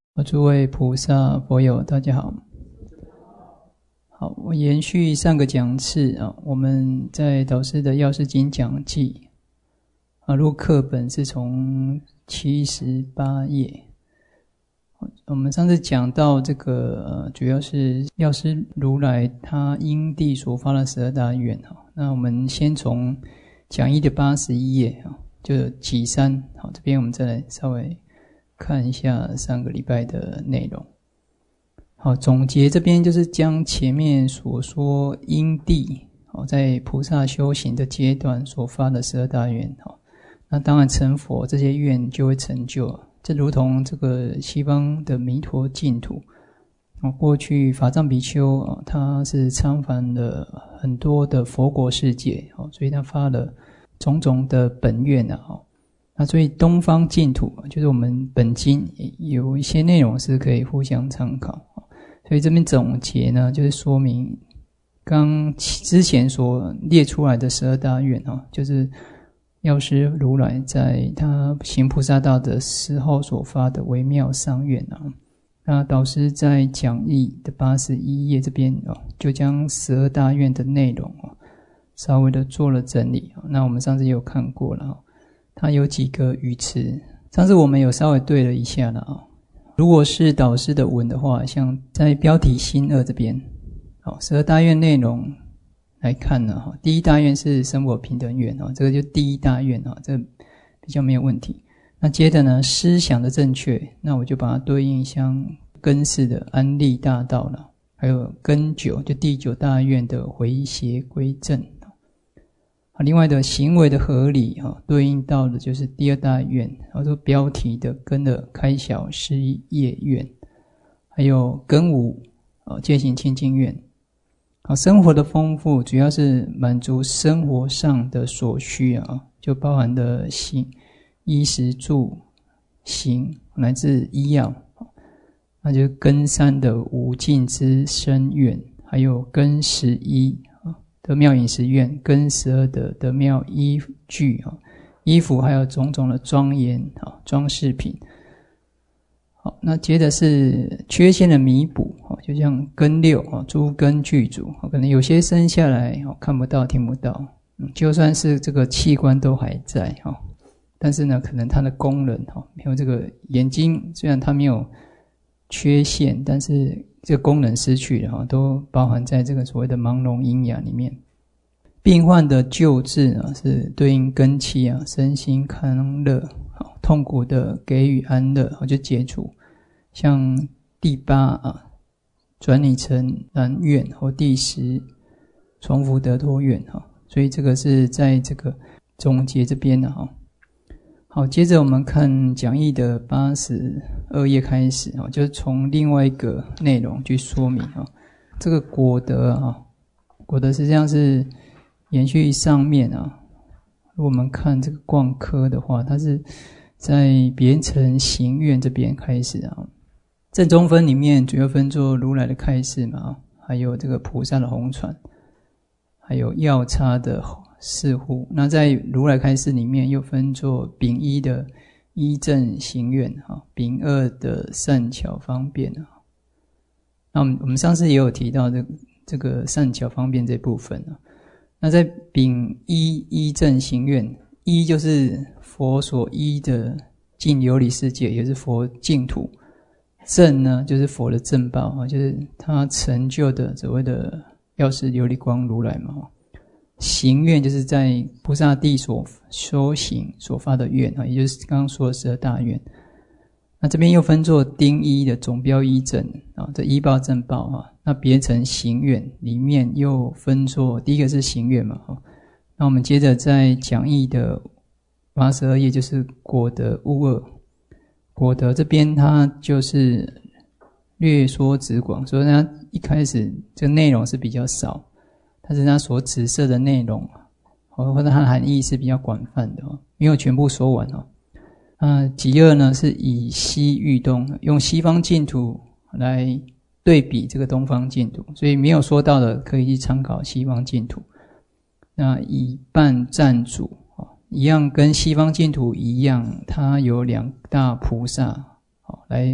诸位菩萨佛友大家好。好，我延续上个讲次我们在导师的药师经讲记入课本是从78页。我们上次讲到这个主要是药师如来他因地所发的12大愿。那我们先从讲义的81页就己三，这边我们再来稍微看一下上个礼拜的内容。好，总结这边就是将前面所说因地在菩萨修行的阶段所发的12大愿。那当然成佛这些愿就会成就，这如同这个西方的弥陀净土。过去法藏比丘他是参访了很多的佛国世界，所以他发了种种的本愿那所以东方净土就是我们本经有一些内容是可以互相参考。所以这边总结呢，就是说明刚之前所列出来的12大愿就是药师如来在他行菩萨道的时候所发的微妙商愿那导师在讲义的81页这边就将12大愿的内容稍微的做了整理。那我们上次也有看过了它有几个语词，上次我们有稍微对了一下了如果是导师的文的话，像在标题心2这边12大愿内容来看呢第一大愿是生活平等愿这个就第一大愿这个比较没有问题。那接着呢思想的正确，那我就把它对应像根4的安立大道了，还有根9就第9大愿的回邪归正。另外的行为的合理对应到的就是第2大愿，说标题的根的开小事业愿，还有根5戒行清净愿。生活的丰富主要是满足生活上的所需就包含的衣食住行乃至医药。那就是根3的无尽之身愿，还有根11得妙饮食愿，根12的得妙衣具衣服还有种种的庄严装饰品。好，那接着是缺陷的弥补就像根6诸根具足可能有些生下来看不到听不到就算是这个器官都还在但是呢可能它的功能没有这个眼睛，虽然它没有缺陷，但是这个功能失去了都包含在这个所谓的盲聋喑哑里面。病患的救治是对应根7身心康乐，痛苦的给予安乐就解除。像第8转你成然愿或第10重复得脱愿所以这个是在这个总结这边的好，接着我们看讲义的82页开始就从另外一个内容去说明这个果德果德实际上是延续上面如果我们看这个贯科的话，它是在别层行愿这边开始正中分里面主要分作如来的开示嘛还有这个菩萨的弘传，还有药叉的四护。那在如来开示里面又分作丙1的依正行愿丙2的善巧方便那我们上次也有提到这个善巧方便这部分那在丙1依正行愿，依就是佛所依的净琉璃世界，也是佛净土。正呢就是佛的正报就是他成就的所谓的药师琉璃光如来嘛行愿就是在菩萨地所修行所发的愿也就是刚刚说的12大愿。那这边又分作丁1的总标依正这依报正报那别层行愿里面又分作第一个是行愿嘛那我们接着在讲义的82页就是果德物2。果德这边它就是略说直广，所以它一开始这个内容是比较少，但是它所指涉的内容或者它的含义是比较广泛的没有全部说完己2呢是以西喻东，用西方净土来对比这个东方净土，所以没有说到的可以去参考西方净土。那以伴赞主一样跟西方净土一样，它有2大菩萨来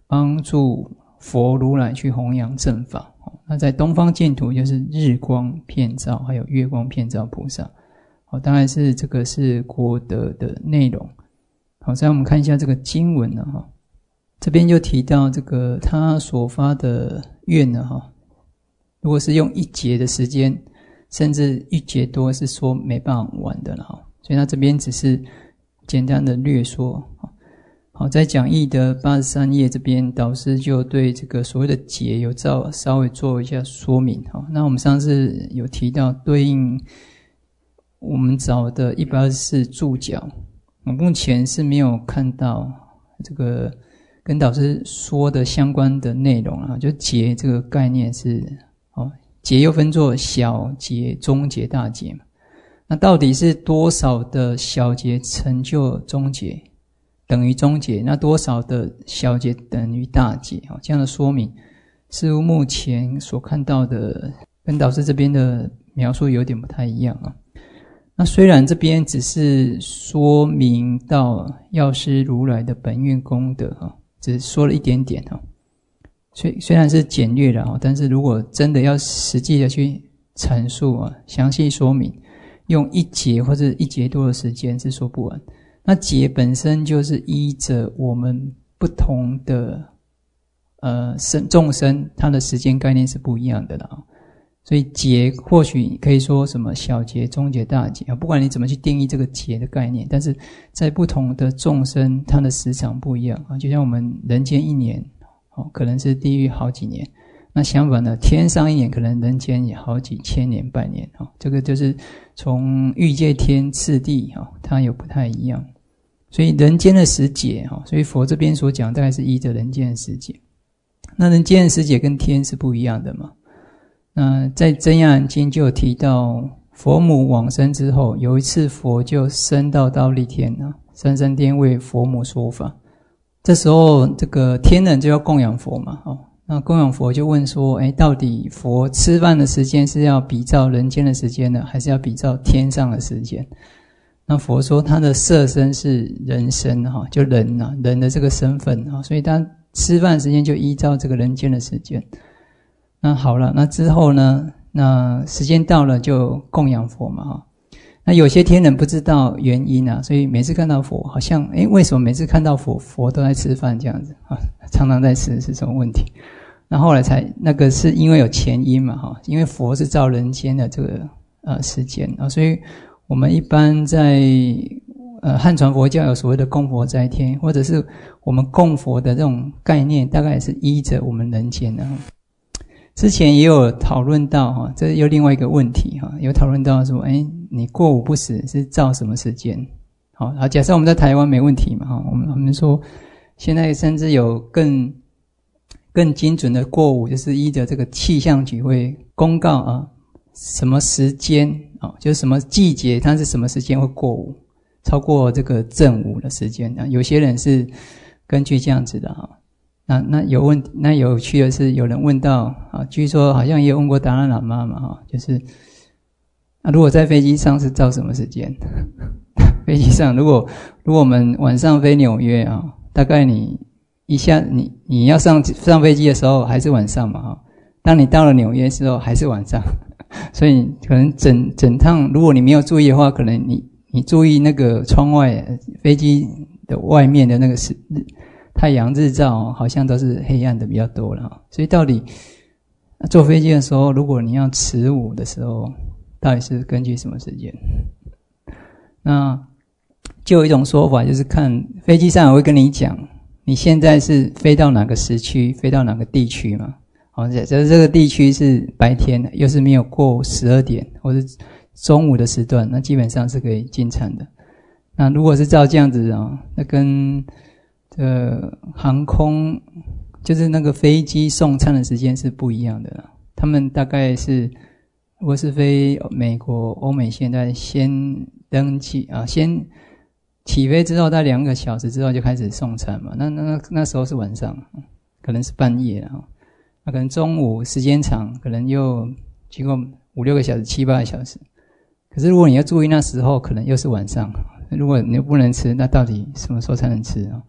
帮助佛如来去弘扬正法。那在东方净土就是日光遍照，还有月光遍照菩萨。当然是这个是国德的内容。好，再我们看一下这个经文呢，这边就提到这个他所发的愿呢，如果是用一节的时间，甚至一节多，是说没办法完的了。所以他这边只是简单的略说。好，在讲义的83页这边，导师就对这个所谓的节有稍微做一下说明。那我们上次有提到对应我们找的124注脚，我目前是没有看到这个跟导师说的相关的内容啊，就节这个概念是节又分作小节、中节、大节嘛。那到底是多少的小节成就中节等于中节，那多少的小节等于大节，这样的说明似乎目前所看到的跟导师这边的描述有点不太一样啊。那虽然这边只是说明到药师如来的本愿功德，只说了一点点，虽然是简略了，但是如果真的要实际的去阐述详细说明，用一节或者一节多的时间是说不完。那节本身就是依着我们不同的众生，它的时间概念是不一样的啦。所以节或许可以说什么小节、中节、大节，不管你怎么去定义这个节的概念，但是在不同的众生，它的时长不一样啊。就像我们人间一年，可能是地狱好几年。那相反的，天上一年可能人间也好几千年、百年。这个就是从欲界天次第，它有不太一样。所以人间的时节，所以佛这边所讲大概是依着人间的时节。那人间的时节跟天是不一样的嘛。那在真言经就有提到，佛母往生之后，有一次佛就升到忉利天三生天为佛母说法。这时候这个天人就要供养佛嘛，那供养佛就问说，到底佛吃饭的时间是要比照人间的时间呢，还是要比照天上的时间？那佛说他的色身是人身，就人人的这个身份，所以他吃饭的时间就依照这个人间的时间。那好了，那之后呢，那时间到了就供养佛嘛。那有些天人不知道原因所以每次看到佛好像为什么每次看到佛都在吃饭这样子常常在吃是什么问题？那后来才那个是因为有前因嘛因为佛是照人间的这个时间所以我们一般在汉传佛教有所谓的供佛在天，或者是我们供佛的这种概念，大概也是依着我们人间的。之前也有讨论到这又另外一个问题有讨论到说你过午不食是照什么时间？好，假设我们在台湾没问题嘛我们说现在甚至有更精准的过午，就是依着这个气象局会公告什么时间就是什么季节它是什么时间会过午，超过这个正午的时间有些人是根据这样子的那有趣的是有人问到据说好像也有问过达赖喇嘛嘛就是如果在飞机上是照什么时间？飞机上如果我们晚上飞纽约大概你要上飞机的时候还是晚上嘛当你到了纽约的时候还是晚上，所以可能整趟如果你没有注意的话，可能你注意那个窗外飞机的外面的那个太阳日照好像都是黑暗的比较多了所以到底坐飞机的时候，如果你要持午的时候，到底是根据什么时间？那就有一种说法，就是看飞机上也会跟你讲你现在是飞到哪个时区，飞到哪个地区嘛假设这个地区是白天，又是没有过12点或是中午的时段，那基本上是可以进餐的。那如果是照这样子那跟航空就是那个飞机送餐的时间是不一样的啦。他们大概是如果是飞美国欧美线，在先登记先起飞之后大概2个小时之后就开始送餐嘛，那时候是晚上，可能是半夜那可能中午时间长，可能又经过5-6个小时、7-8个小时。可是如果你要注意那时候可能又是晚上，如果你又不能吃，那到底什么时候才能吃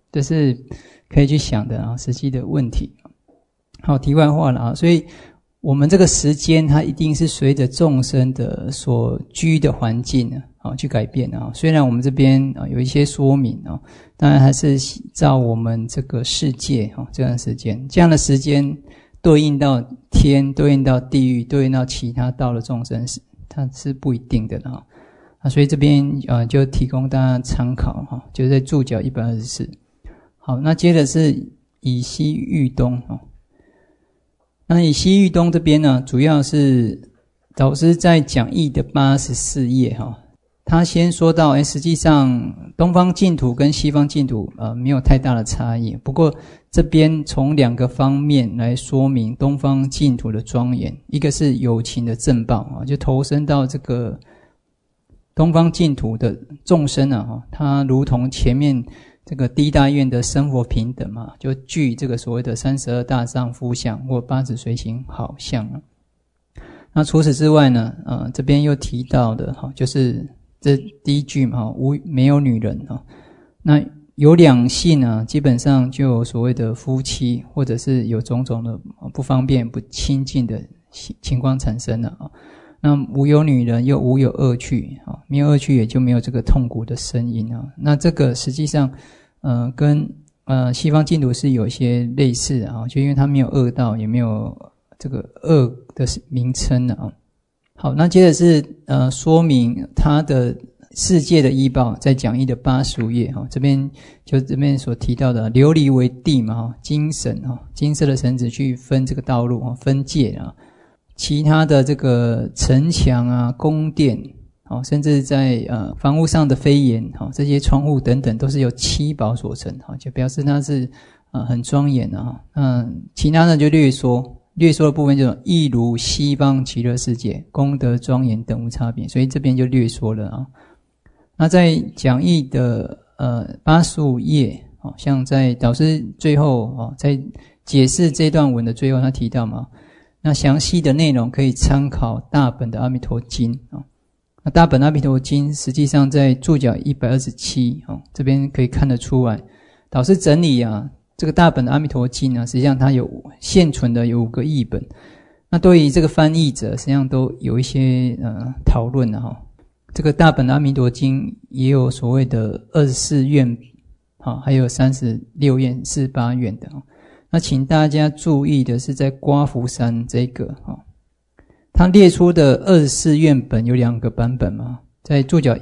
这是可以去想的实际的问题。好，题外话了所以我们这个时间它一定是随着众生的所居的环境去改变虽然我们这边有一些说明当然还是照我们这个世界这样的时间，这样的时间对应到天，对应到地狱，对应到其他道的众生，它是不一定的所以这边就提供大家参考就是在注脚124。好，那接着是以西喻东那以西喻东这边呢，主要是导师在讲义的84页他先说到实际上东方净土跟西方净土没有太大的差异，不过这边从2个方面来说明东方净土的庄严。一个是有情的正报就投身到这个东方净土的众生他如同前面这个第一大愿的生活平等就具这个所谓的32大丈夫相或80随行好相那除此之外呢这边又提到的就是这第一句没有女人那有两性基本上就有所谓的夫妻，或者是有种种的不方便不亲近的情况产生了那无有女人又无有恶趣没有恶趣也就没有这个痛苦的声音那这个实际上跟西方净土是有一些类似的就因为它没有恶道，也没有这个恶的名称好，那接着是说明它的世界的依报，在讲义的85页这边所提到的琉璃为地金绳金色的绳子去分这个道路分界其他的这个城墙宫殿甚至在房屋上的飞檐这些窗户等等都是由七宝所成就表示它是很庄严其他的就略说的部分就是亦如西方极乐世界功德庄严等无差别，所以这边就略说了那在讲义的85页像在导师最后在解释这段文的最后他提到那详细的内容可以参考大本的阿弥陀经那大本阿弥陀经实际上在注脚127这边可以看得出来，导师整理这个大本的阿弥陀经实际上它有现存的有5个译本，那对于这个翻译者实际上都有一些讨论这个大本的阿弥陀经也有所谓的24愿还有36愿48愿的那请大家注意的是在刮福山这个他列出的24愿本有2个版本在注脚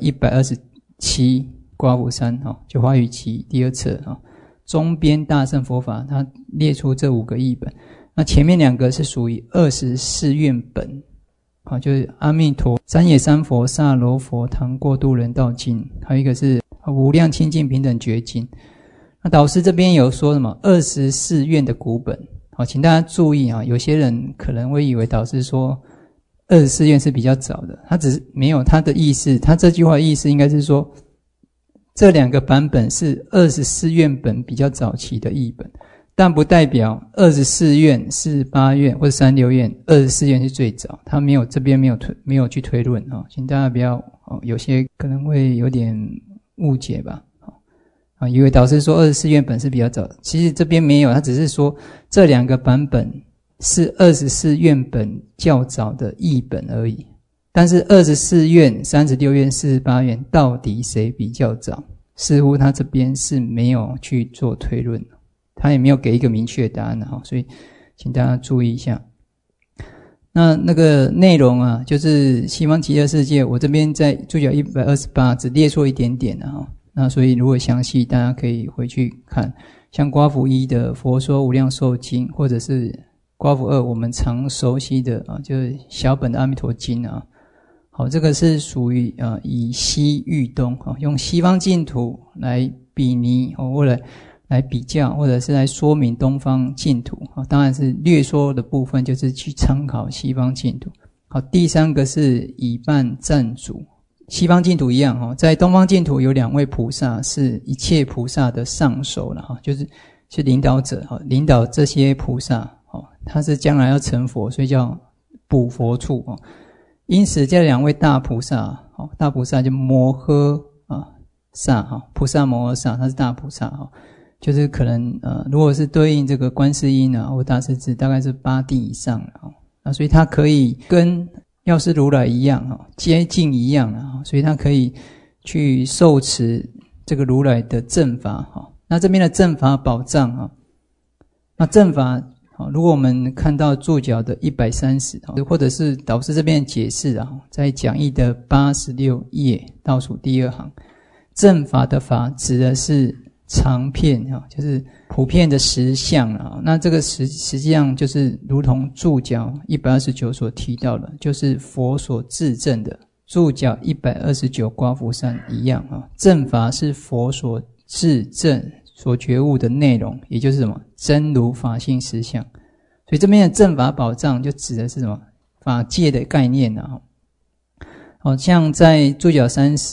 127刮福山就华语集第2册中边大乘佛法，他列出这5个译本，那前面2个是属于24愿本就是阿弥陀三野三佛萨罗佛堂过度人道经，还有一个是无量清净平等觉经。那导师这边有说什么24愿的古本请大家注意有些人可能会以为导师说24愿是比较早的，他只是没有他的意思，他这句话的意思应该是说这2个版本是24愿本比较早期的译本，但不代表24愿、48愿或者36愿24愿是最早，他没有这边没有去推论请大家不要有些可能会有点误解吧以为导师说24愿本是比较早，其实这边没有，他只是说这2个版本是24愿本较早的译本而已。但是24愿、36愿、48愿到底谁比较早？似乎他这边是没有去做推论，他也没有给一个明确答案所以请大家注意一下。那个内容就是西方极乐世界，我这边在注脚128只列错一点点那所以如果详细大家可以回去看，像刮福1的佛说无量寿经，或者是刮福2我们常熟悉的就是小本的阿弥陀经好，这个是属于以西喻东用西方净土来比拟或者来比较，或者是来说明东方净土当然是略说的部分就是去参考西方净土。好，第3个是以伴赞主。西方净土一样在东方净土有2位菩萨是一切菩萨的上首了就是领导者领导这些菩萨他是将来要成佛，所以叫补佛处因此这2位大菩萨大菩萨就摩诃萨菩萨摩诃萨，他是大菩萨就是可能如果是对应这个观世音或大势至，大概是8地以上了所以它可以跟药师如来一样接近一样所以它可以去受持这个如来的正法那这边的正法宝藏那正法如果我们看到注脚的130或者是导师这边的解释在讲义的86页倒数第2行，正法的法指的是常遍就是普遍的实相那这个实际上就是如同注脚129所提到的，就是佛所自证的注脚129刮拂散一样正法是佛所自证所觉悟的内容，也就是什么真如法性实相。所以这边的正法宝藏就指的是什么法界的概念像在注脚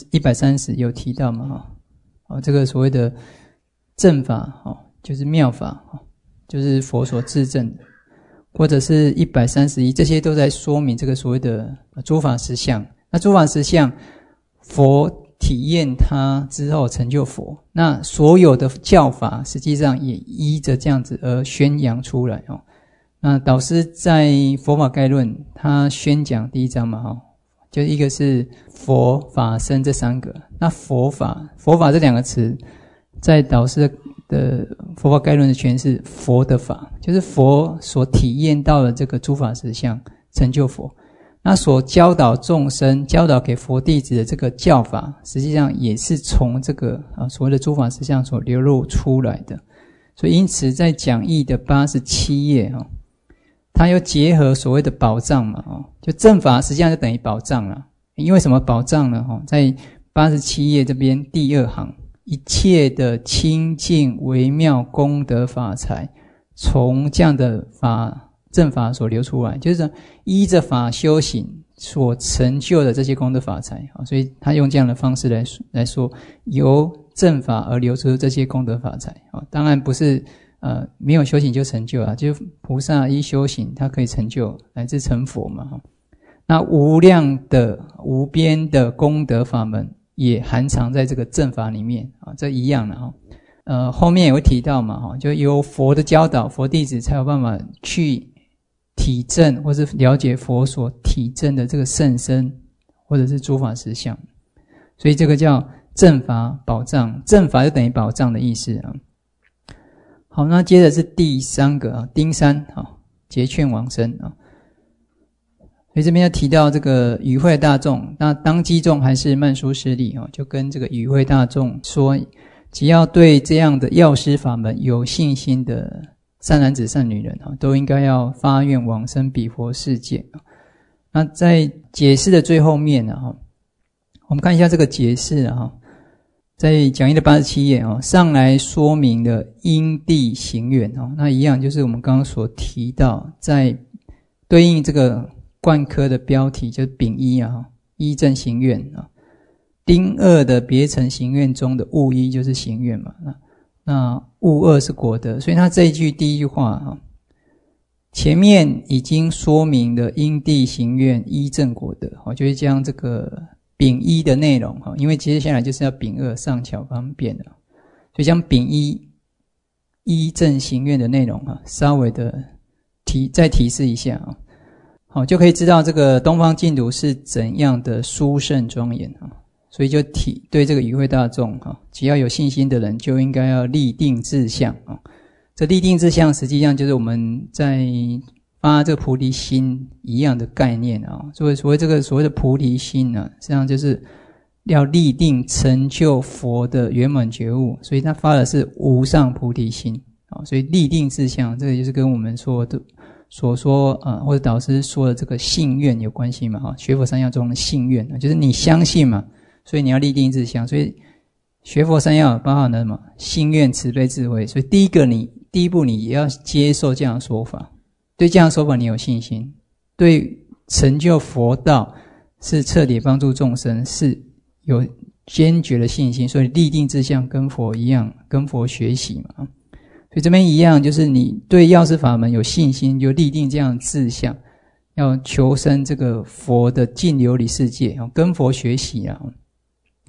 130有提到嘛这个所谓的正法就是妙法就是佛所自证的，或者是131，这些都在说明这个所谓的诸法实相。那诸法实相佛体验它之后成就佛，那所有的教法实际上也依着这样子而宣扬出来那导师在佛法概论他宣讲第1章嘛就一个是佛法僧这3个，那佛法这2个词在导师的佛法概论的诠释，佛的法就是佛所体验到的这个诸法实相成就佛，那所教导众生教导给佛弟子的这个教法实际上也是从这个所谓的诸法实相所流露出来的。所以因此在讲义的87页它又结合所谓的宝藏嘛就正法实际上就等于宝藏了。因为什么宝藏呢在87页这边第2行，一切的清净微妙功德法财从这样的正法所流出来，就是依着法修行所成就的这些功德法财所以他用这样的方式来说由正法而流出这些功德法财当然不是没有修行就成就就菩萨依修行他可以成就乃至成佛嘛那无量的无边的功德法门也含藏在这个正法里面这一样的后面也会提到嘛就由佛的教导佛弟子才有办法去体证或是了解佛所体证的这个甚深或者是诸法实相，所以这个叫正法宝藏，正法就等于宝藏的意思好，那接着是第3个丁三结劝往生所以这边要提到这个与会大众，那当机众还是曼殊师利就跟这个与会大众说，只要对这样的药师法门有信心的善男子善女人都应该要发愿往生彼佛世界那在解释的最后面我们看一下这个解释在讲义的87页上来说明了因地行愿那一样就是我们刚刚所提到在对应这个贯科的标题就是丙一依正行愿丁二的别成行愿中的物一就是行愿嘛那物二是果德，所以他这一句第一句话前面已经说明了因地行愿依正果德就是将这个丙一的内容因为接下来就是要丙二上巧方便的，所以将丙一依正行愿的内容稍微的再提示一下就可以知道这个东方净土是怎样的殊胜庄严所以就对这个与会大众只要有信心的人就应该要立定志向这立定志向实际上就是我们在发这个菩提心一样的概念所谓这个所谓的菩提心实际上就是要立定成就佛的圆满觉悟，所以他发的是无上菩提心所以立定志向这个就是跟我们所说或者导师说的这个信愿有关系嘛学佛三要中的信愿就是你相信嘛，所以你要立定志向，所以学佛三要包含了什么？信愿慈悲智慧，所以第一步你也要接受这样的说法，对这样的说法你有信心，对成就佛道是彻底帮助众生是有坚决的信心，所以立定志向跟佛一样，跟佛学习嘛所以这边一样，就是你对药师法门有信心，就立定这样的志向，要求生这个佛的净琉璃世界跟佛学习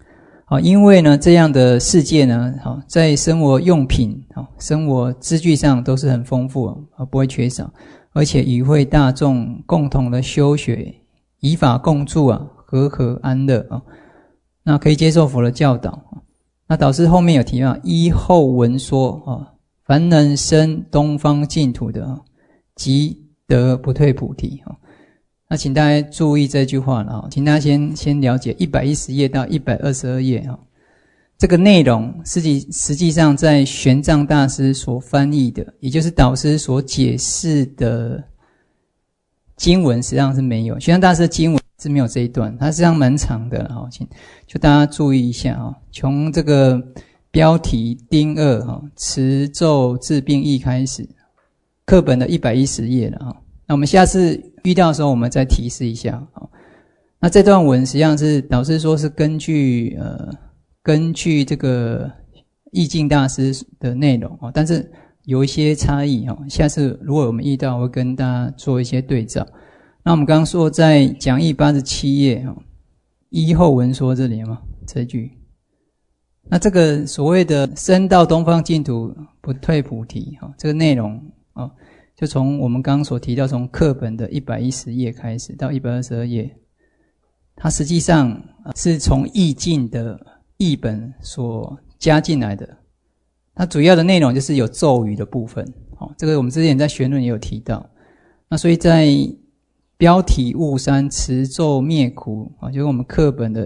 好，因为呢这样的世界呢，好，在生活用品、好生活资具上都是很丰富啊，不会缺少，而且与会大众共同的修学，以法共住啊，和和安乐啊，那可以接受佛的教导。那导师后面有提到，依后文说啊，凡能生东方净土的，即得不退菩提啊。那请大家注意这句话了，请大家先了解110页到122页这个内容实际上在玄奘大师所翻译的，也就是导师所解释的经文实际上是没有，玄奘大师的经文是没有这一段，它实际上蛮长的，请就大家注意一下从这个标题丁2持咒治病义开始，课本的110页了那我们下次遇到的时候我们再提示一下那这段文实际上是导师说是根据这个义净大师的内容但是有一些差异下次如果我们遇到我会跟大家做一些对照。那我们刚刚说在讲义87页依后文说这里有没有这句，那这个所谓的生到东方净土不退菩提这个内容就从我们刚刚所提到从课本的110页开始到122页，它实际上是从义净的译本所加进来的，它主要的内容就是有咒语的部分这个我们之前在玄论也有提到。那所以在标题悟三持咒灭苦就是我们课本的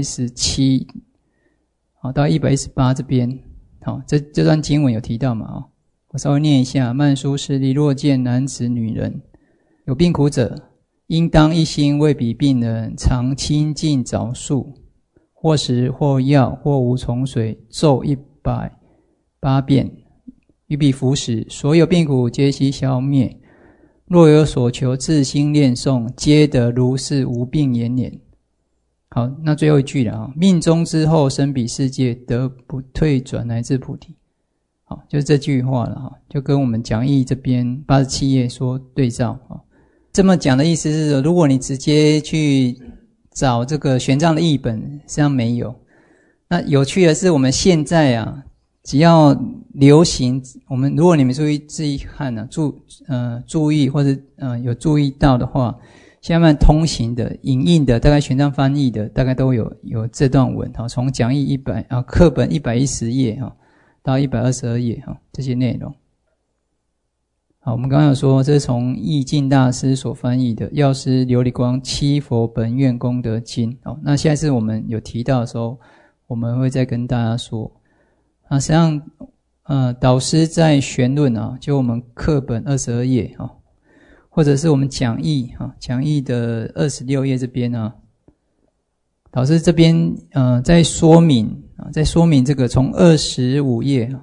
117到118这边这段经文有提到嘛我稍微念一下，曼殊室利，若见男子女人有病苦者，应当一心为彼病人常清净早漱，或食或药或无从水，咒108遍，于彼服食，所有病苦皆悉消灭。若有所求，自心念诵，皆得如是无病延年。好，那最后一句了命终之后生彼世界，得不退转乃至菩提。好，就是这句话了就跟我们讲义这边87页说对照这么讲的意思是说，如果你直接去找这个玄奘的译本，实际上没有。那有趣的是，我们现在只要流行，如果你们注意自己看注意或者有注意到的话，现在通行的影印的大概玄奘翻译的大概都有这段文从讲义课本110页到122页这些内容。好，我们刚刚有说这是从义净大师所翻译的药师琉璃光七佛本愿功德经那下一次我们有提到的时候我们会再跟大家说实际上导师在玄论就我们课本22页或者是我们讲义的26页这边导师这边在说明这个从25页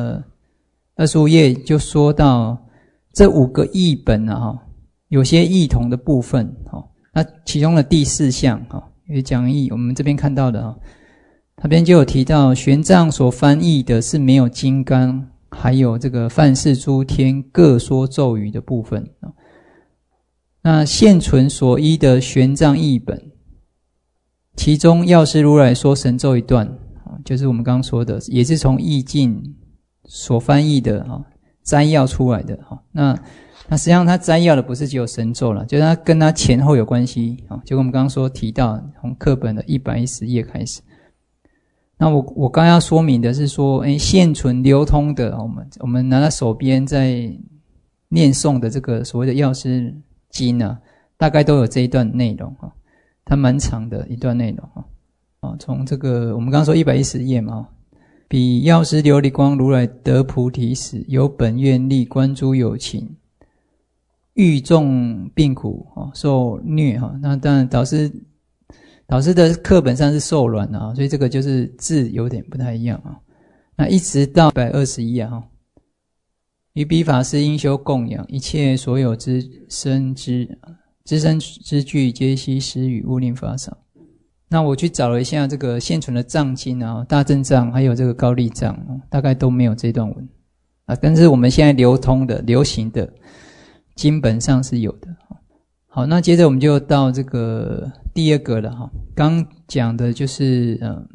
25页就说到这5个译本有些异同的部分那其中的第4项有讲义我们这边看到的那边就有提到玄奘所翻译的是没有金刚还有这个梵世诸天各说咒语的部分那现存所依的玄奘译本，其中药师如来说神咒一段就是我们刚刚说的也是从义净所翻译的摘要出来的那实际上他摘要的不是只有神咒啦，就是他跟他前后有关系就跟我们刚刚说提到从课本的110页开始。那我刚刚要说明的是说现存流通的我们拿到手边在念诵的这个所谓的药师经大概都有这一段内容它蛮长的一段内容从这个我们刚刚说110页嘛彼药师琉璃光如来得菩提时，有本愿力观诸有情，欲众病苦受虐那当然导师的课本上是受卵所以这个就是字有点不太一样那一直到121于彼法师应修供养，一切所有之身之具，皆悉施与无令法少。那我去找了一下这个现存的藏经大正藏还有这个高丽藏大概都没有这段文但是我们现在流通的流行的经本上是有的。好，那接着我们就到这个第2个了刚讲的就是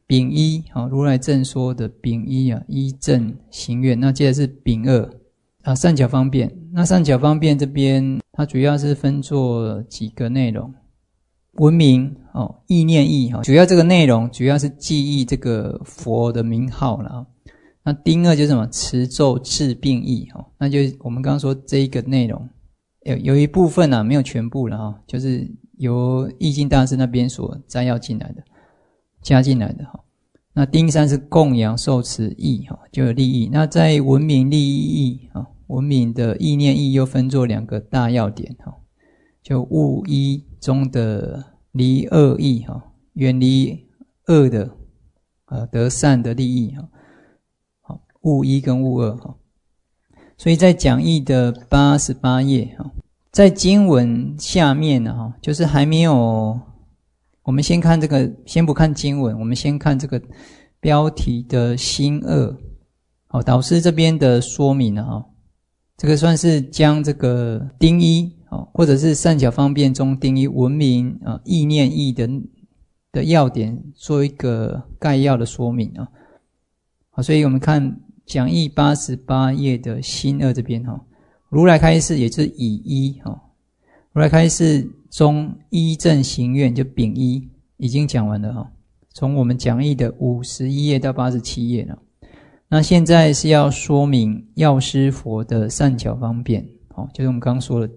丙一，如来正说的丙一啊，一正行愿。那接着是丙二啊，善巧方便。那善巧方便这边，它主要是分作几个内容：闻名意念意主要这个内容主要是记忆这个佛的名号了。那丁二就是什么？持咒治病意那就我们刚刚说这一个内容，有一部分没有全部了就是由义经大师那边所摘要进来的。加进来的那丁三是供养受持意就有利益。那在闻名利益意闻名的意念意又分作两个大要点就悟一中的离恶意远离恶的得善的利益悟一跟悟二所以在讲义的88页在经文下面就是还没有。我们先看这个，先不看经文，我们先看这个标题的心二。导师这边的说明这个算是将这个丁一或者是善巧方便中丁一闻名意念意的要点做一个概要的说明所以我们看讲义88页的心二这边如来开示也就是以一如来开示中一正行愿就丙一已经讲完了从我们讲义的51页到87页了。那现在是要说明药师佛的善巧方便就是我们刚刚说的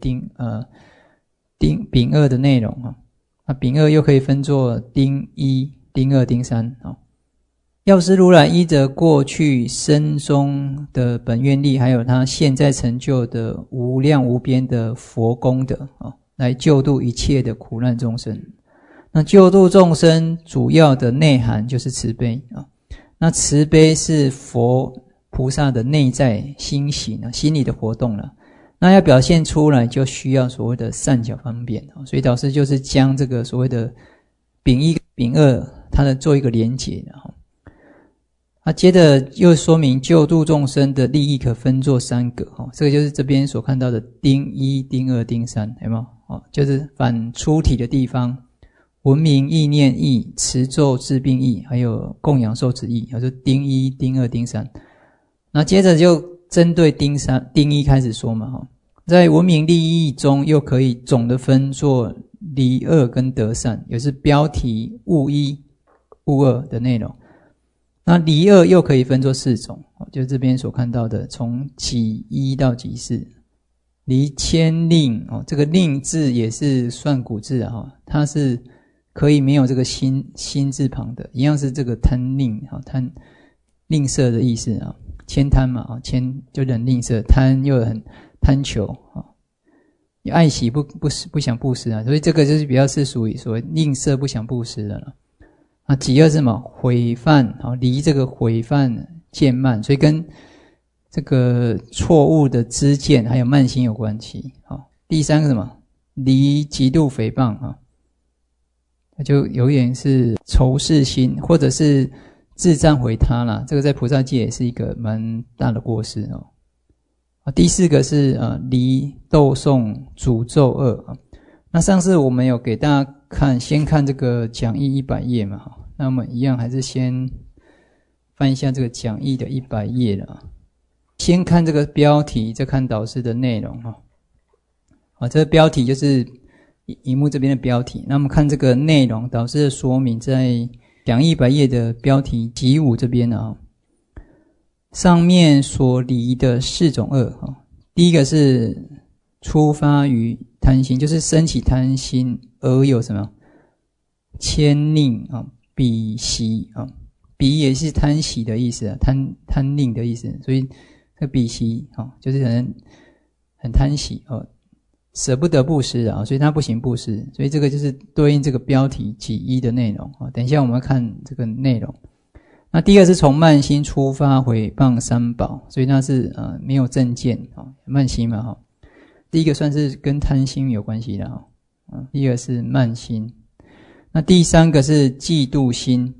丙二的内容那丙二又可以分作丁一、丁二、丁三药师如来依着过去生中的本愿力，还有他现在成就的无量无边的佛功德来救度一切的苦难众生。那救度众生主要的内涵就是慈悲那慈悲是佛菩萨的内在心行心理的活动了。那要表现出来就需要所谓的善巧方便所以导师就是将这个所谓的丙一丙二它的做一个连结接着又说明救度众生的利益可分作三个这个就是这边所看到的丁一、丁二、丁三，有没有就是反出体的地方，闻名意念意、持咒治病意，还有供养受持意，就是丁一、丁二、丁三。那接着就针对丁一开始说嘛在闻名利益中又可以总的分作离恶跟得善，也是标题悟一、悟二的内容。那离恶又可以分作4种，就是这边所看到的，从己一到己四。离谦令这个令字也是算古字它是可以没有这个心字旁的，一样是这个贪吝贪吝啬的意思谦贪嘛谦就忍吝啬，贪又很贪求爱惜不想布施所以这个就是比较是属于所谓吝啬不想布施的了。己二是什么？毁犯离这个毁犯见慢，所以跟这个错误的知见还有慢心有关系第三个什么？离嫉妒诽谤就有点是仇视心，或者是自赞毁他啦，这个在菩萨界也是一个蛮大的过失第四个是离斗颂诅咒恶那上次我们有给大家看，先看这个讲义100页嘛那我们一样还是先翻一下这个讲义的100页了先看这个标题，再看导师的内容这个标题就是荧幕这边的标题。那我们看这个内容，导师的说明在讲义100页的标题己五这边上面所离的4种恶第一个是出发于贪心，就是升起贪心而有什么谦吝鄙习鄙也是贪喜的意思贪吝的意思，所以这个鄙习就是很贪喜舍不得布施所以他不行布施，所以这个就是对应这个标题己一的内容等一下我们看这个内容。那第二是从慢心出发毁谤三宝，所以那是没有正见慢心嘛第一个算是跟贪心有关系的第二是慢心。那第三个是嫉妒心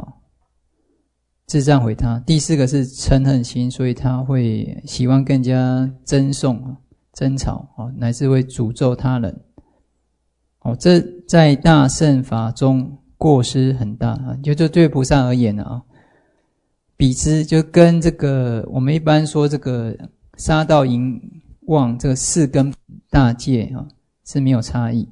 自赞毁他。第四个是嗔恨心，所以他会喜欢更加争讼争吵乃至会诅咒他人这在大乘法中过失很大啊，就对菩萨而言啊，比之就跟这个我们一般说这个杀盗淫妄这个四根大戒啊是没有差异。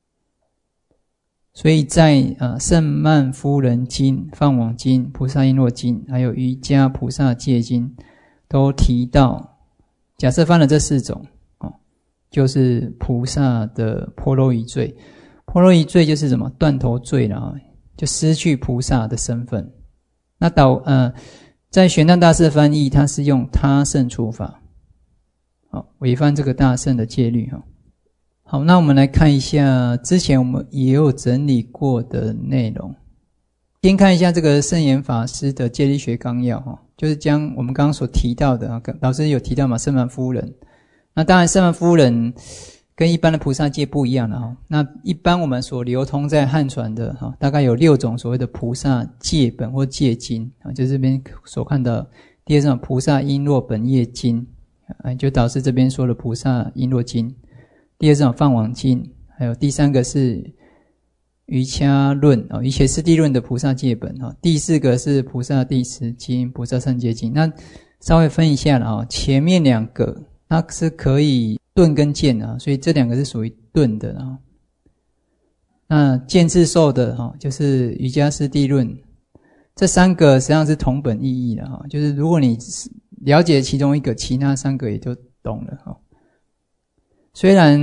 所以在圣曼夫人经、放网经、菩萨璎珞经还有瑜伽菩萨戒经都提到，假设犯了这四种就是菩萨的波罗夷罪。波罗夷罪就是什么？断头罪了，就失去菩萨的身份。那在玄奘大师的翻译，他是用他胜处罚，违反这个大乘的戒律。好，那我们来看一下之前我们也有整理过的内容。先看一下这个圣严法师的戒律学纲要，就是将我们刚刚所提到的，老师有提到嘛，圣曼夫人。那当然圣曼夫人跟一般的菩萨戒不一样了。那一般我们所流通在汉传的大概有6种所谓的菩萨戒本或戒经，就是这边所看到第二种菩萨璎珞本业经，就导师这边说的菩萨璎珞经。第二种放网经，还有第三个是瑜伽论瑜伽师地论的菩萨戒本，第四个是菩萨第十经、菩萨三戒经。那稍微分一下了，前面2个它是可以顿跟渐所以这2个是属于顿的。那渐次受的就是瑜伽师地论。这3个实际上是同本意义的，就是如果你了解其中一个，其他3个也就懂了。虽然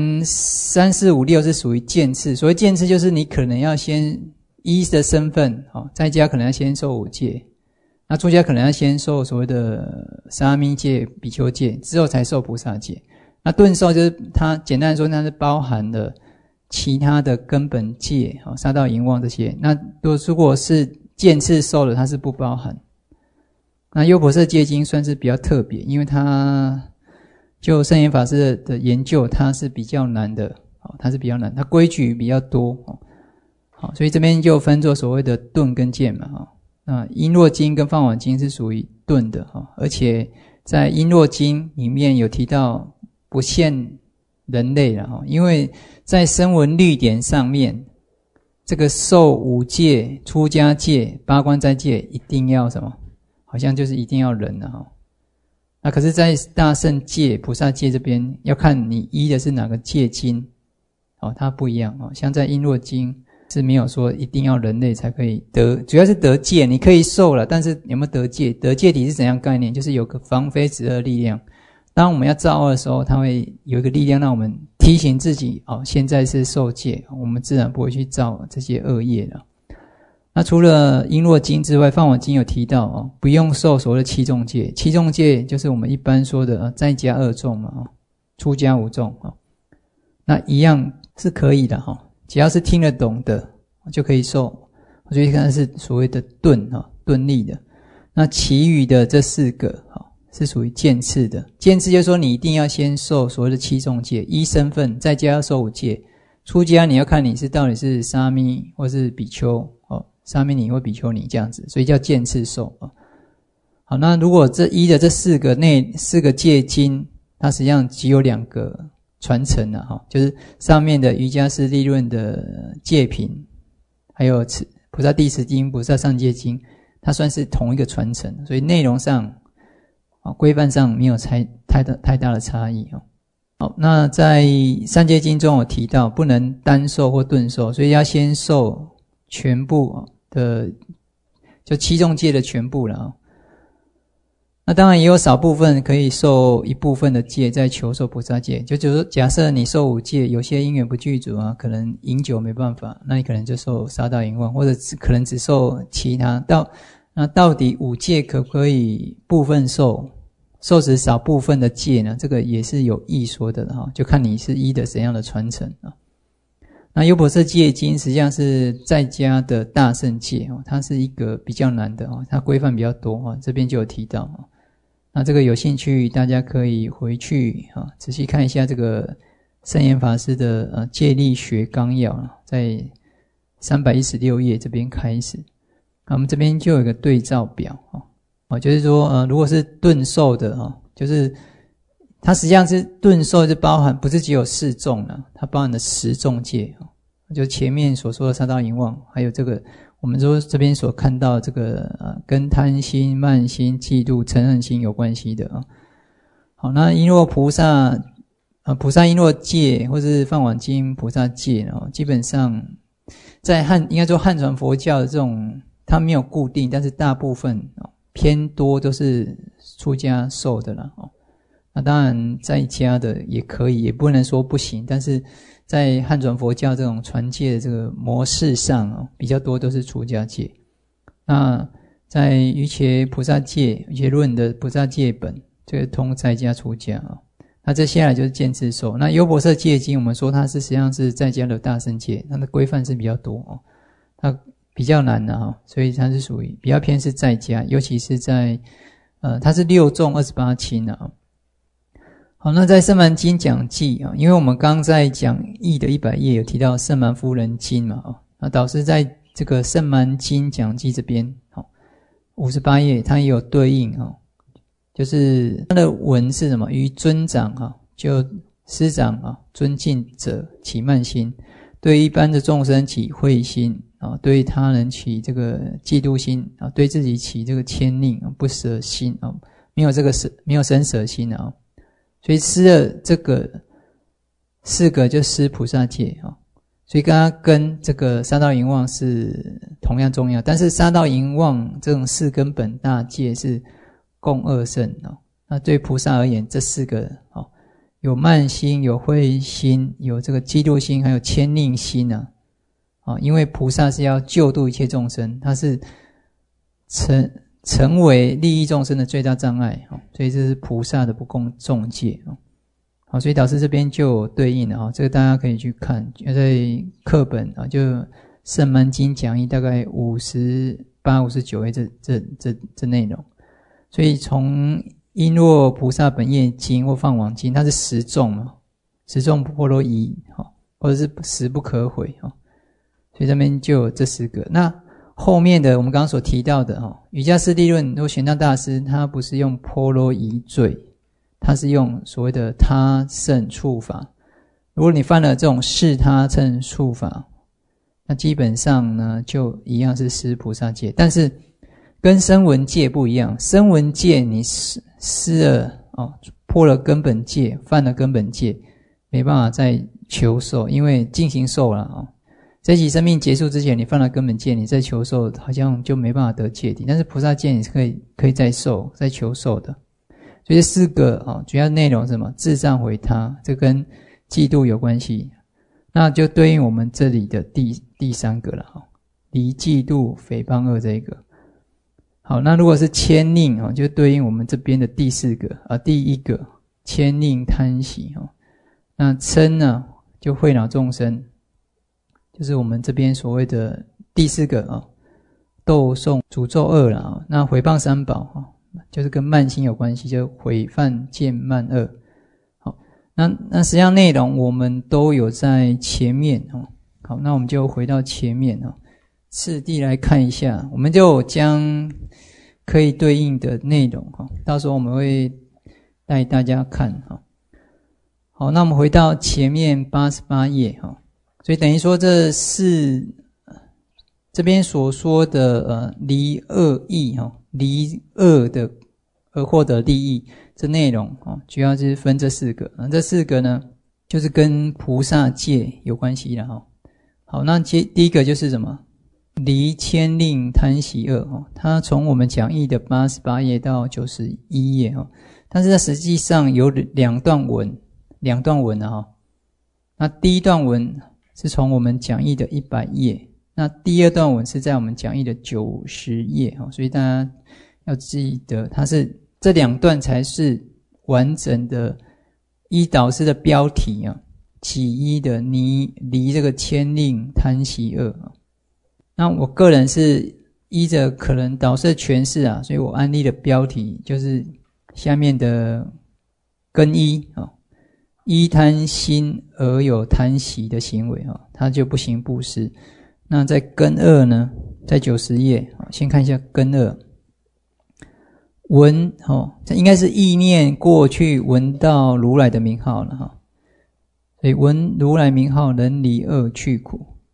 3、4、5、6是属于渐次，所谓渐次就是你可能要先依的身份，在家可能要先受5戒，那出家可能要先受所谓的沙弥戒、比丘戒，之后才受菩萨戒。那顿受就是它简单来说，它是包含了其他的根本戒，杀盗淫妄这些。那如果是渐次受的，它是不包含。那优婆塞戒经算是比较特别，因为它就圣严法师的研究，它是比较难的，它是比较难，它规矩比较多，好，所以这边就分作所谓的顿跟渐嘛，那璎珞经跟放网经是属于顿的，而且在璎珞经里面有提到不限人类了，因为在声闻律典上面，这个受5戒、出家戒、八关斋戒一定要什么？好像就是一定要人了。那可是在大乘戒、菩萨戒这边要看你依的是哪个戒经，它不一样。像在璎珞经是没有说一定要人类才可以得，主要是得戒，你可以受了，但是有没有得戒？得戒体是怎样概念？就是有个防非止恶力量。当我们要造恶的时候，它会有一个力量让我们提醒自己，现在是受戒，我们自然不会去造这些恶业了。那除了璎珞经之外，放网经有提到不用受所谓的7众戒。7众戒就是我们一般说的在家2众嘛，出家5众，那一样是可以的，只要是听得懂的就可以受。我觉得看是所谓的顿力的。那其余的这4个是属于渐次的。渐次就是说你一定要先受所谓的7众戒，依身份，在家要受5戒，出家你要看你是到底是沙弥或是比丘，沙弥尼或比丘尼这样子，所以叫渐次受。好，那如果这依的这4个戒经，它实际上只有2个传承了，就是上面的瑜伽师地论的戒品，还有菩萨第十经、菩萨上戒经，它算是同一个传承，所以内容上规范上没有太大的差异。好，那在三戒经中有提到不能单受或顿受，所以要先受全部的，就7众戒的全部了。那当然也有少部分可以受一部分的戒，再求受菩萨戒。就是说假设你受5戒，有些因缘不具足可能饮酒没办法，那你可能就受杀盗淫妄，或者可能只受其他。那到底5戒可不可以部分受只少部分的戒呢？这个也是有异说的，就看你是依的怎样的传承。那优婆塞戒经实际上是在家的大乘戒，它是一个比较难的，它规范比较多，这边就有提到。那这个有兴趣大家可以回去仔细看一下这个圣严法师的戒律学纲要，在316页这边开始。那我们这边就有一个对照表，就是说如果是顿受的，就是它实际上是顿受就包含不是只有4众了，它包含了10众戒， 就前面所说的杀盗淫妄，还有这个我们说这边所看到这个跟贪心、慢心、嫉妒、嗔恨心有关系的啊。好，那璎珞菩萨菩萨璎珞戒或是梵网经菩萨戒基本上在应该说汉传佛教的这种，它没有固定，但是大部分偏多都是出家受的啦。那当然在家的也可以，也不能说不行，但是在汉传佛教这种传戒的这个模式上比较多都是出家戒。那在瑜伽菩萨戒、瑜伽论的菩萨戒本，这个通在家出家那这下来就是渐次受。那优婆塞戒经我们说它是实际上是在家的大乘戒，它的规范是比较多它比较难所以它是属于比较偏是在家，尤其是在它是6众28轻好，那在圣蛮经讲记因为我们刚在讲义的100页有提到圣蛮夫人经嘛那导师在这个圣蛮经讲记这边58页它也有对应就是它的文是什么？于尊长就师长尊敬者起慢心，对一般的众生起恚心对他人起这个嫉妒心对自己起这个牵令不舍心没有生舍心所以施了这个4个就施菩萨戒所以它跟这个杀盗淫妄是同样重要，但是杀盗淫妄这种4根本大戒是共2胜那对菩萨而言，这4个有慢心、有恚心、有这个嫉妒心，还有牵令心因为菩萨是要救度一切众生，他是成为利益众生的最大障碍所以这是菩萨的不共众戒好，所以导师这边就有对应的这个大家可以去看，在课本就圣蛮经讲义大概58、59页这内容。所以从璎珞菩萨本业经或梵网经，它是10众嘛，10众波罗夷或者是10不可毁所以这边就有这10个。那后面的我们刚刚所提到的瑜伽师地论或玄奘大师，他不是用波罗夷罪，他是用所谓的他胜处法。如果你犯了这种是他胜处法，那基本上呢就一样是施菩萨戒，但是跟声闻戒不一样。声闻戒你施了破了根本戒，犯了根本戒，没办法再求受，因为进行受了这期生命结束之前你犯了根本戒，你再求受好像就没办法得戒体，但是菩萨戒你是可以再受再求受的。所以这4个主要内容是什么？自障毁他，这跟嫉妒有关系，那就对应我们这里的第3个了离嫉妒诽谤恶这一个。好，那如果是牵令就对应我们这边的第4个第1个牵令贪喜那嗔呢就秽恼众生，就是我们这边所谓的第4个斗颂诅咒恶了那毁谤三宝就是跟慢心有关系，就毁犯见慢恶。好，那实际上内容我们都有在前面好，那我们就回到前面次第来看一下，我们就将可以对应的内容到时候我们会带大家看好，那我们回到前面88页所以等于说这边所说的离恶义离恶的而获得利益这内容主要就是分这4个这4个呢就是跟菩萨戒有关系了好，那第1个就是什么？离牵令贪喜恶它从我们讲义的88页到91页但是它实际上有两段文那第1段文是从我们讲义的100页，那第2段文是在我们讲义的90页所以大家要记得它是这2段才是完整的依导师的标题起依的离这个牵令贪喜恶那我个人是依着可能导师的诠释所以我安利的标题就是下面的根依依贪心而有贪喜的行为它就不行布施。那在根2呢，在90页先看一下根2闻这应该是意念过去闻到如来的名号了所以闻如来名号能离恶去苦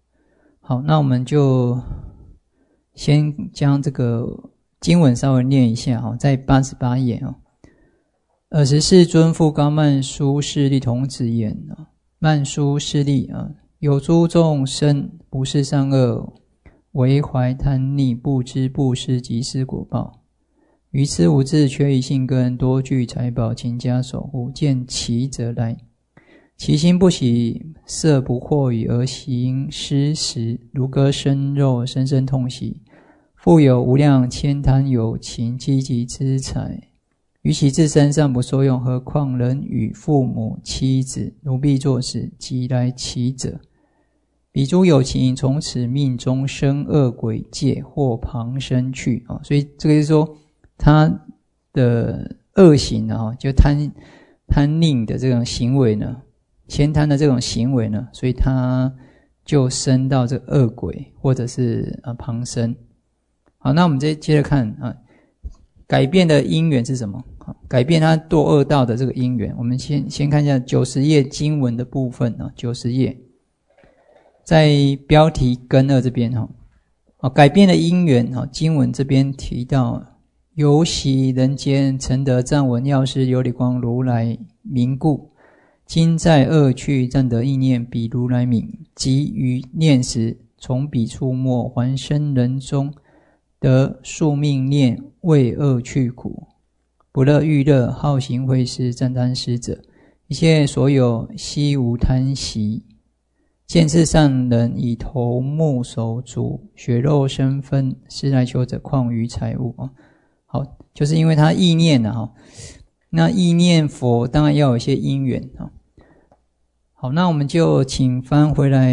好，那我们就先将这个经文稍微念一下在88页尔时世尊复告曼殊室利童子言曼殊室利有诸众生不是善恶，为怀贪逆，不知布施及施果报，愚痴无智，缺一性根，多具财宝，勤加守护，见其则来，其心不喜，色不惑语，而行施食，如割生肉，深深痛喜，复有无量慳贪有情，积极资财，于其自身尚不受用，何况人与父母妻子奴婢作事，即来其者，彼诸有情从此命中生恶鬼界，或旁生去所以这个就是说他的恶行就贪吝的这种行为呢，慳贪的这种行为呢，所以他就生到这个恶鬼或者是旁生。好，那我们接着看改变的因缘是什么？改变他堕恶道的这个因缘，我们先看一下90页经文的部分90页，在标题根二这边改变的因缘经文这边提到，由习人间曾得藏闻药师琉璃光如来名故，今在恶趣暂得意念彼如来名，即于念时从彼处没，还生人中，得宿命念为恶趣苦，不乐欲乐，好行会施，赞贪施者，一切所有悉无贪习，见次善人以头目手足血肉身分施来求者，况于财物好，就是因为他意念那意念佛当然要有一些因缘好，那我们就请翻回来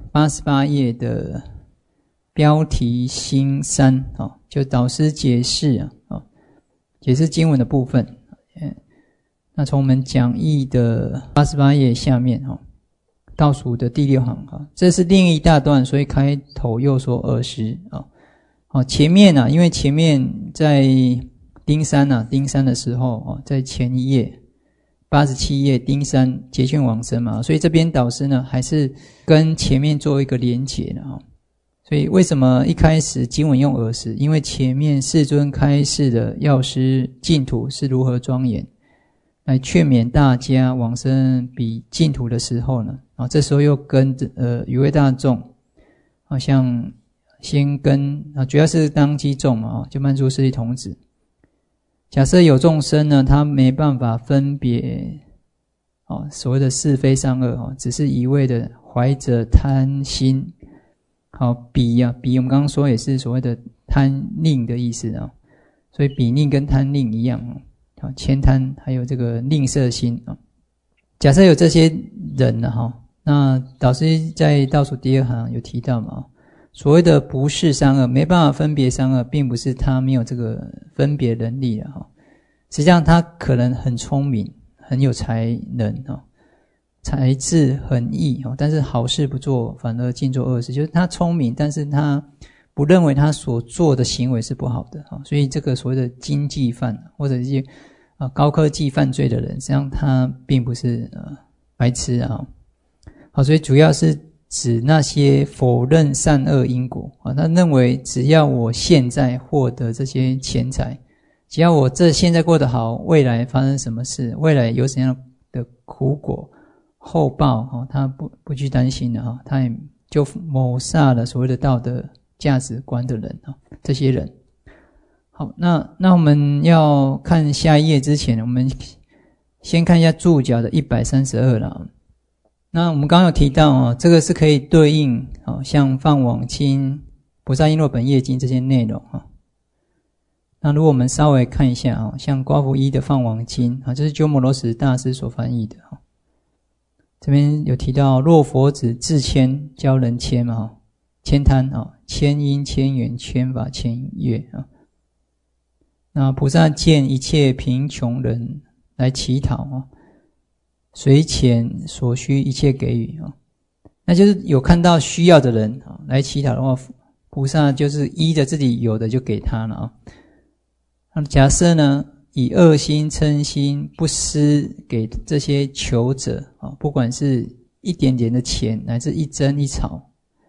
88页的标题心3就导师解释解释经文的部分。那从我们讲义的88页下面倒数的第6行这是另一大段，所以开头又说尔时前面因为前面在丁三的时候在前一页87页丁三结劝往生嘛，所以这边导师呢还是跟前面做一个连结的所以为什么一开始经文用尔时？因为前面世尊开示的药师净土是如何庄严，来劝勉大家往生彼净土的时候呢这时候又跟余位大众像先跟主要是当机众嘛就曼殊室利童子，假设有众生呢他没办法分别所谓的是非善恶只是一味的怀着贪心比我们刚刚说也是所谓的贪吝的意思所以比吝跟贪吝一样悭贪还有这个吝啬心假设有这些人那导师在倒数第2行有提到嘛，所谓的不是善恶，没办法分别善恶，并不是他没有这个分别能力实际上他可能很聪明，很有才能才智横溢但是好事不做，反而尽做恶事，就是他聪明，但是他不认为他所做的行为是不好的所以这个所谓的经济犯或者一些高科技犯罪的人，实际上他并不是白痴好，所以主要是指那些否认善恶因果他认为只要我现在获得这些钱财，只要我现在过得好，未来发生什么事，未来有怎样的苦果后报他不去担心的他也就抹煞了所谓的道德价值观的人这些人。好，那我们要看下一页之前，我们先看一下注脚的132了。那我们刚刚有提到这个是可以对应像放网经、菩萨璎珞本业经这些内容那如果我们稍微看一下像瓜夫一的放网经这是鸠摩罗什大师所翻译的这边有提到若佛子自谦教人谦嘛谦贪谦因谦缘谦法谦乐那菩萨见一切贫穷人来乞讨随钱所需一切给予那就是有看到需要的人来乞讨的话，菩萨就是依着自己有的就给他了那假设呢以恶心嗔心不施给这些求者不管是一点点的钱乃至一针一草，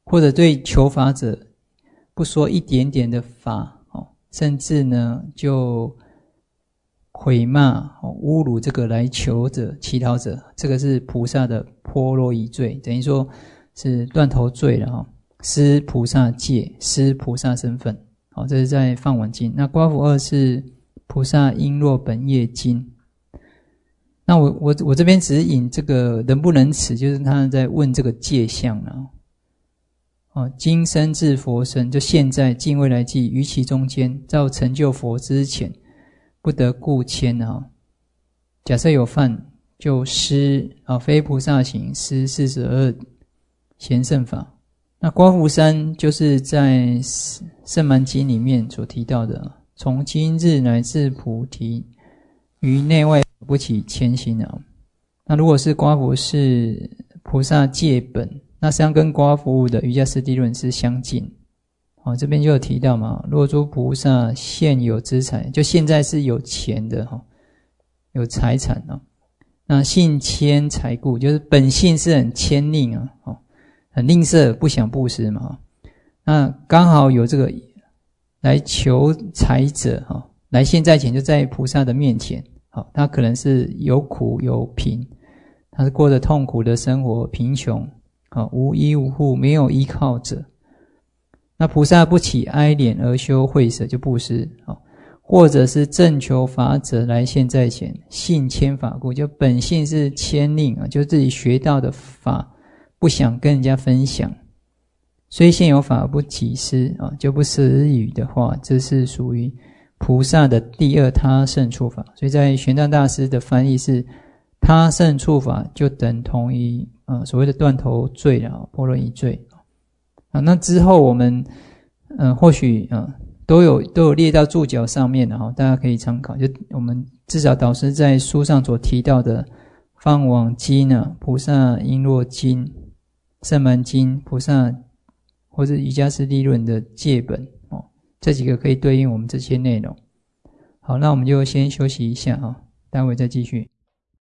或者对求法者不说一点点的法，甚至呢就毁骂、侮辱这个来求者、乞讨者，这个是菩萨的波罗夷罪，等于说是断头罪了，失菩萨戒，失菩萨身份。这是在梵文经。那刮符2是菩萨璎珞本业经。那我这边只是引这个能不能持，就是他在问这个戒相了。今生至佛身，就现在尽未来际，于其中间，照成就佛之前，不得故迁假设有犯，就失非菩萨行，失42贤圣法。那刮符3就是在圣蛮经里面所提到的，从今日乃至菩提，于内外不起迁心。那如果是刮符是菩萨戒本，那实际上跟刮符5的瑜伽师地论是相近。这边就有提到嘛，若诸菩萨现有资财，就现在是有钱的，有财产。那性谦财故，就是本性是很谦佞很吝啬，不想布施嘛。那刚好有这个来求财者来现在前，就在菩萨的面前。他可能是有苦有贫，他是过着痛苦的生活，贫穷无依无护，没有依靠者。那菩萨不起哀怜而修惠舍，就布施。或者是正求法者来现在前，性谦法故，就本性是谦佞就自己学到的法不想跟人家分享，虽现有法不起施就不施予的话，这是属于菩萨的第2他胜处法。所以在玄奘大师的翻译是，他胜处法就等同于所谓的断头罪波罗夷罪。那之后我们或许都有列到注脚上面大家可以参考。就我们至少导师在书上所提到的梵网经菩萨璎珞经、圣蛮经、菩萨或是瑜伽师地论的戒本这几个可以对应我们这些内容。好，那我们就先休息一下待会再继续。